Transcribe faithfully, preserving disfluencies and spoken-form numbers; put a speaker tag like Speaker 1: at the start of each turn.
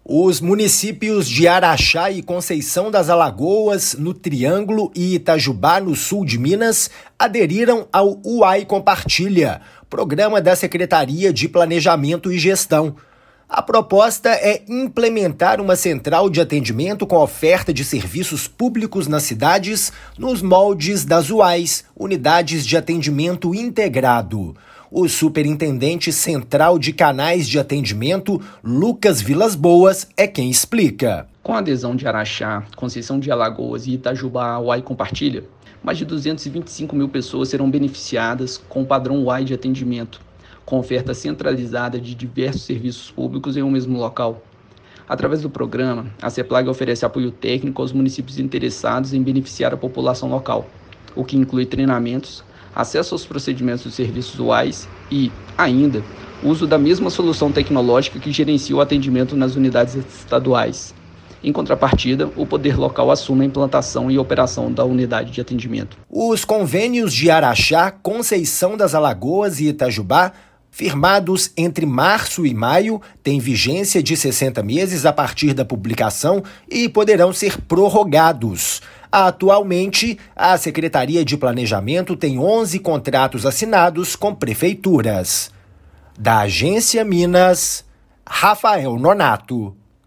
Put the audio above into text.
Speaker 1: Os municípios de Araxá e Conceição das Alagoas, no Triângulo, e Itajubá, no sul de Minas, aderiram ao Uai Compartilha, programa da Secretaria de Planejamento e Gestão. A proposta é implementar uma central de atendimento com oferta de serviços públicos nas cidades, nos moldes das Uais, Unidades de Atendimento Integrado. O superintendente central de canais de atendimento, Lucas Vilas Boas, é quem explica.
Speaker 2: Com a adesão de Araxá, Conceição de Alagoas e Itajubá ao Uai Compartilha, mais de duzentas e vinte e cinco mil pessoas serão beneficiadas com o padrão Uai de atendimento, com oferta centralizada de diversos serviços públicos em um mesmo local. Através do programa, a CEPLAG oferece apoio técnico aos municípios interessados em beneficiar a população local, o que inclui treinamentos, acesso aos procedimentos dos serviços Uais e, ainda, uso da mesma solução tecnológica que gerencia o atendimento nas unidades estaduais. Em contrapartida, o poder local assume a implantação e operação da unidade de atendimento.
Speaker 1: Os convênios de Araxá, Conceição das Alagoas e Itajubá, firmados entre março e maio, têm vigência de sessenta meses a partir da publicação e poderão ser prorrogados. Atualmente, a Secretaria de Planejamento tem onze contratos assinados com prefeituras. Da Agência Minas, Rafael Nonato.